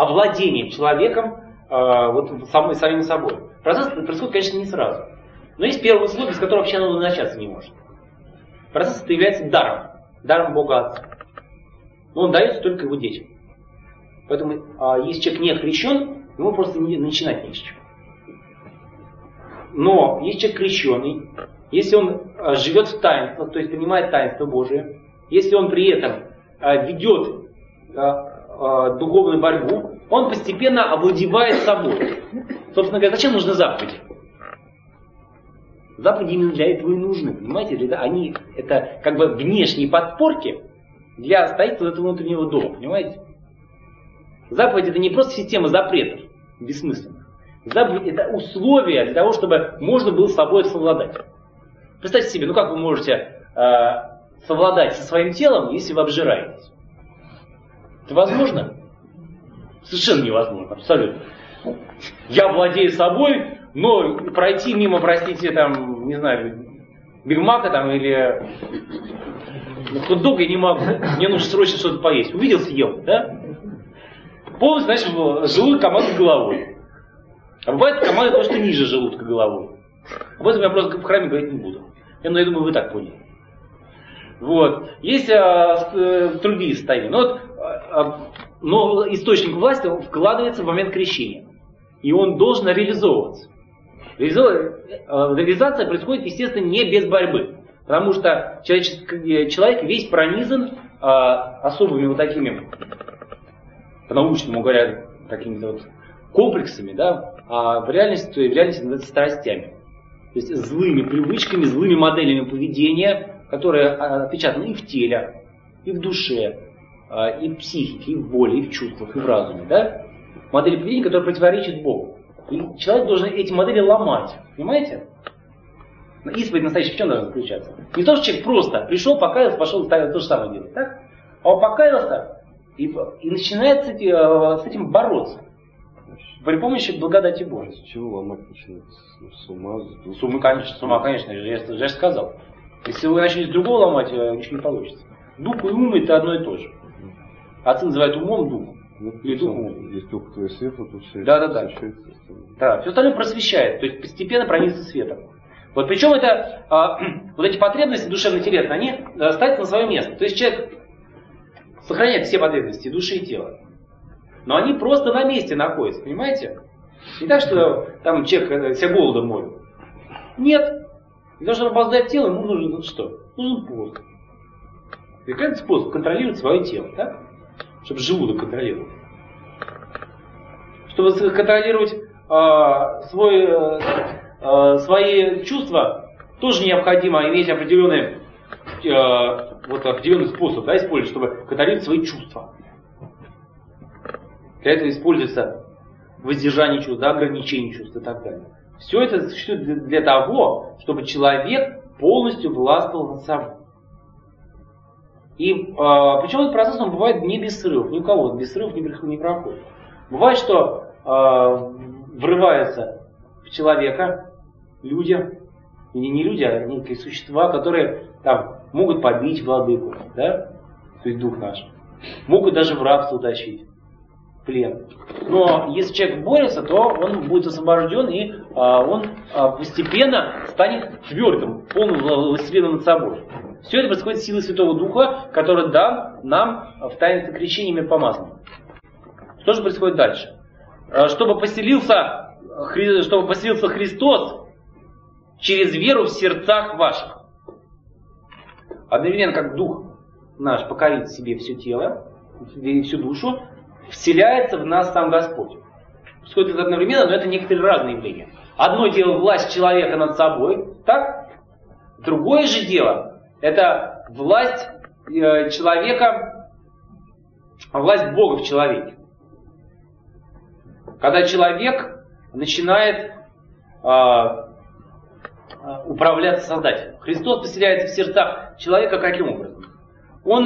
овладением человеком самим собой. Процесс происходит, конечно, не сразу. Но есть первый условие, без которого вообще оно начаться не может. Процесс это является даром Бога Отца. Но он дается только его детям. Поэтому, если человек не крещен, ему просто начинать не с чего. Но если человек крещенный, если он живет в таинство, то есть принимает таинство Божие, если он при этом ведет духовную борьбу, он постепенно овладевает собой. Собственно говоря, зачем нужны заповеди? Заповеди именно для этого и нужны, понимаете? Они это как бы внешние подпорки для строительства этого внутреннего дома, понимаете? Заповедь это не просто система запретов бессмысленных. Заповедь это условия для того, чтобы можно было с собой совладать. Представьте себе, как вы можете совладать со своим телом, если вы обжираетесь? Это возможно? Совершенно невозможно, абсолютно. Я владею собой, но пройти мимо, простите, там, не знаю, бигмака там или хот-дога я не могу. Мне нужно срочно что-то поесть. Увидел, съел, да? Полностью, значит, желудок командует головой. А бывает команда то, что ниже желудка головой. Об этом я просто в храме говорить не буду. Я думаю, вы так поняли. Вот. Есть другие состояния. Но источник власти вкладывается в момент крещения. И он должен реализовываться. Реализация происходит, естественно, не без борьбы. Потому что человек весь пронизан особыми такими, по-научному говоря, какими-то комплексами, да, а в реальности называется страстями. То есть злыми привычками, злыми моделями поведения, которые отпечатаны и в теле, и в душе, и в психике, и в воле, и в чувствах, и в разуме. Да? Модели поведения, которые противоречат Богу. И человек должен эти модели ломать. Понимаете? Исповедь настоящая в чем должна заключаться? Не то, что человек просто пришел, покаялся, пошел то же самое делать. Так? А он покаялся и начинает с этим бороться. При помощи благодати Божьей. С чего ломать начинается? С ума? С ума, конечно, я же сказал. Если вы начнете с другого ломать, ничего не получится. Дух и ум это одно и то же. Отцы называют умом дух. Или дух ум. Есть дух твой светло, тут все просвещается. Да, все остальное просвещает, то есть постепенно пронизывается светом. Вот причем это, вот эти потребности душевно-телесные, они ставятся на свое место. То есть человек сохраняет все потребности души и тела. Но они просто на месте находятся, понимаете? Не так, что там человек себя голодом морит. Нет. Для того, чтобы обуздать тело, ему нужен что? Нужен пост. И какой способ контролировать свое тело, так? Чтобы желудок контролировал. Чтобы контролировать свои чувства, тоже необходимо иметь определенный способ, да, использовать, чтобы контролировать свои чувства. Для этого используется воздержание чувств, ограничение чувств и так далее. Все это существует для того, чтобы человек полностью властвовал над собой. И причем этот процесс он бывает не без срывов, ни у кого без срывов не проходит. Бывает, что врываются в человека люди, или не люди, а некие существа, которые там могут побить владыку, да? То есть дух наш. Могут даже в рабство утащить. Плен. Но если человек борется, то он будет освобожден, и он постепенно станет твердым, полным властелином над собой. Все это происходит с силой Святого Духа, который дан нам в таинстве крещения мир помазанным. Что же происходит дальше? Чтобы поселился Христос через веру в сердцах ваших. Одновременно, как Дух наш покорит себе все тело, всю душу, вселяется в нас сам Господь. Происходит это одновременно, но это некоторые разные явления. Одно дело власть человека над собой, так? Другое же дело это власть человека, власть Бога в человеке. Когда человек начинает управляться Создателем. Христос поселяется в сердцах человека каким образом? Он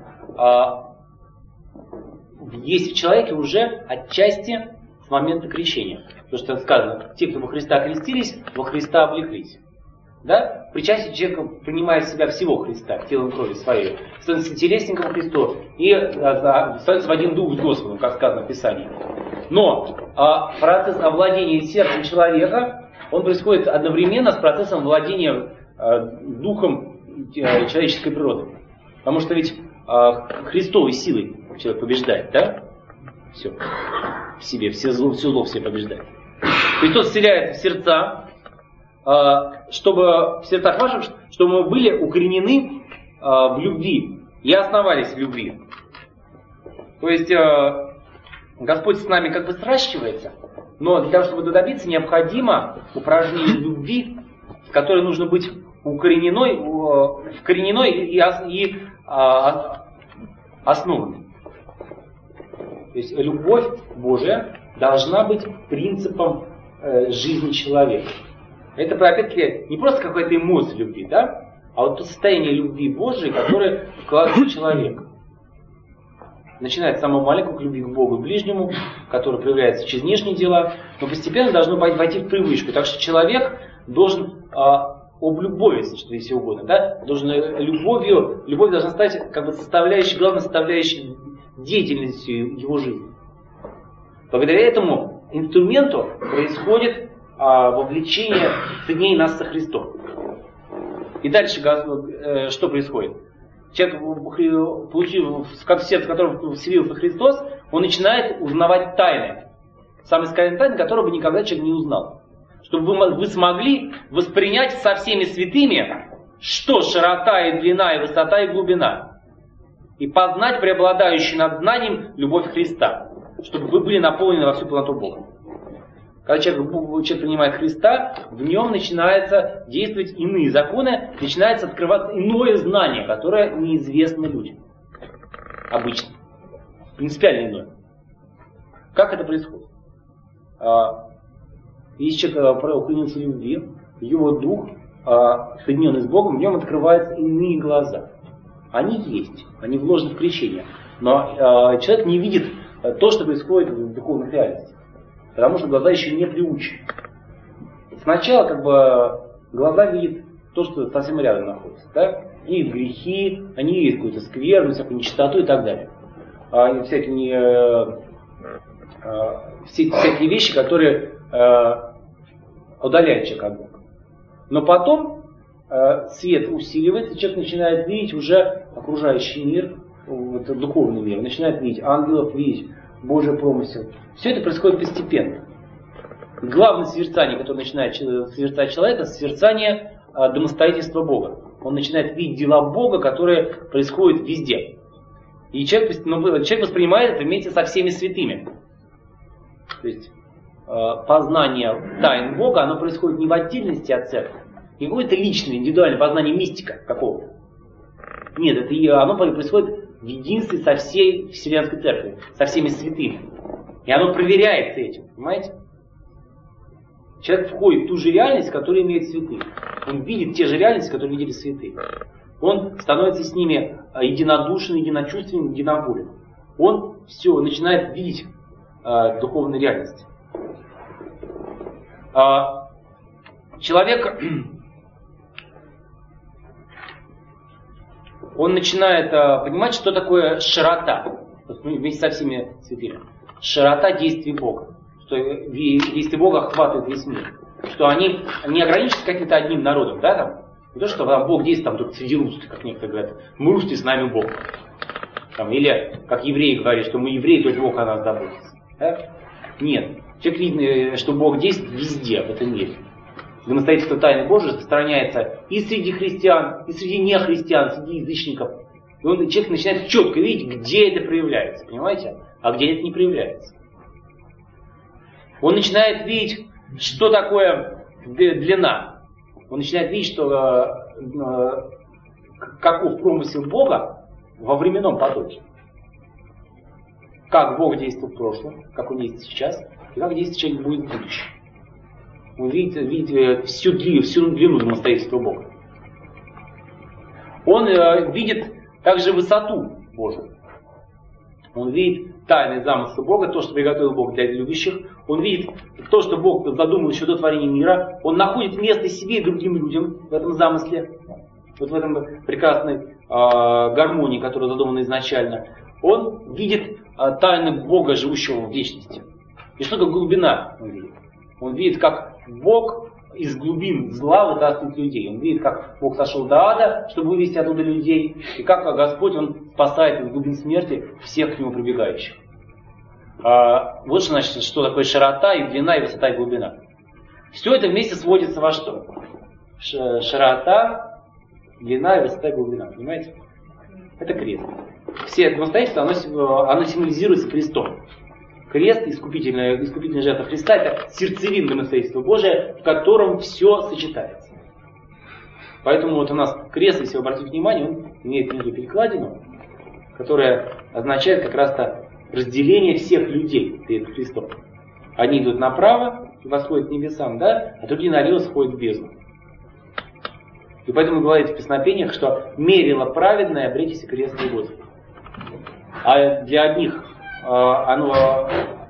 есть в человеке уже отчасти с момента крещения. Потому что сказано, те, кто во Христа крестились, во Христа облеклись. Да? Причастие человек принимает в себя всего Христа, телом крови своей, становится телесником Христу и становится в один дух с Господом, как сказано в Писании. Но процесс овладения сердцем человека, он происходит одновременно с процессом владения духом человеческой природы. Потому что ведь Христовой силой человек побеждает, да? Все. В себе, все зло в себе побеждает. Христос вселяет в сердца, чтобы в сердцах ваших, чтобы мы были укоренены в любви и основались в любви. То есть Господь с нами как бы сращивается, но для того, чтобы этого добиться, необходимо упражнение любви, в которой нужно быть укорененной и основанной. То есть любовь Божия должна быть принципом жизни человека. Это, опять-таки, не просто какая-то эмоция любви, да? А вот то состояние любви Божией, которое вкладывается в человека. Начинается с самого маленького, к любви к Богу и ближнему, которое проявляется через внешние дела, но постепенно должно войти в привычку. Так что человек должен облюбовиться, что если угодно, да? Любовь должна стать как бы составляющей, главной составляющей деятельности его жизни. Благодаря этому инструменту происходит вовлечение соединения нас со Христом. И дальше что происходит? Человек, получив как сердце, в котором вселился Христос, он начинает узнавать тайны. Самые сокровенные тайны, которые бы никогда человек не узнал. Чтобы вы смогли воспринять со всеми святыми, что широта и длина, и высота, и глубина. И познать преобладающую над знанием любовь Христа. Чтобы вы были наполнены во всю полноту Бога. Когда человек принимает Христа, в нем начинаются действовать иные законы, начинается открываться иное знание, которое неизвестно людям. Обычно. Принципиально иное. Как это происходит? Если человек укоренился в любви, его дух, соединенный с Богом, в нем открываются иные глаза. Они есть, они вложены в крещение. Но человек не видит то, что происходит в духовных реальностях. Потому что глаза еще не приучены. Сначала как бы глаза видят то, что совсем рядом находится. Да? Они видят грехи, они видят какую-то скверну, всякую нечистоту и так далее. Всякие вещи, которые удаляют человека от Бога. Но потом свет усиливается, человек начинает видеть уже окружающий мир, духовный мир, начинает видеть ангелов, видеть Божий промысел. Все это происходит постепенно. Главное созерцание, которое начинает созерцать человек, это созерцание домостроительства Бога. Он начинает видеть дела Бога, которые происходят везде. И человек воспринимает это вместе со всеми святыми. То есть познание тайн Бога, оно происходит не в отдельности от церкви, не какое-то личное, индивидуальное познание мистика какого-то. Нет, оно происходит в единстве со всей Вселенской Церковью, со всеми святыми. И оно проверяется этим, понимаете? Человек входит в ту же реальность, которую имеют святые. Он видит те же реальности, которые видели святые. Он становится с ними единодушным, единочувственным, единоволен. Он все начинает видеть духовные реальности. Человек, он начинает понимать, что такое широта. Вместе со всеми святыми. Широта действий Бога. Что действия Бога охватывают весь мир. Что они не ограничиваются каким-то одним народом. Да, там? Не то, что там Бог действует только среди русских, как некоторые говорят. Мы русские, с нами Бог. Там, или как евреи говорят, что мы евреи, то есть Бог о нас заботится. Да? Нет. Человек видит, что Бог действует везде в этом мире. Домостроительство тайны Божьей распространяется и среди христиан, и среди нехристиан, среди язычников. И человек начинает четко видеть, где это проявляется, понимаете? А где это не проявляется. Он начинает видеть, что такое длина. Он начинает видеть, что каков промысел Бога во временном потоке. Как Бог действует в прошлом, как Он действует сейчас, и как действует человек будет в будущем. Он видит всю длину домостроительства Бога. Он видит также высоту Божию. Он видит тайный замысел Бога, то, что приготовил Бог для любящих. Он видит то, что Бог задумал еще до творения мира. Он находит место себе и другим людям в этом замысле. Вот в этом прекрасной гармонии, которая задумана изначально. Он видит тайны Бога, живущего в вечности. И что такое глубина он видит? Он видит, как Бог из глубин зла вытаскивает людей. Он видит, как Бог сошел до ада, чтобы вывести оттуда людей. И как Господь, Он спасает из глубин смерти всех к Нему прибегающих. Вот что значит, что такое широта, и длина, и высота, и глубина. Все это вместе сводится во что? Широта, длина, и высота, и глубина. Понимаете? Это крест. Все это настоятельство, оно символизируется крестом. Крест, искупительная жертва Христа, это сердцевина домостроительства Божия, в котором все сочетается. Поэтому вот у нас крест, если вы обратите внимание, он имеет внизу перекладину, которая означает как раз-то разделение всех людей перед Христом. Одни идут направо и восходят к небесам, да, а другие налево сходят в бездну. И поэтому говорится в песнопениях, что мерило праведное, обретись крест Господа. А для одних оно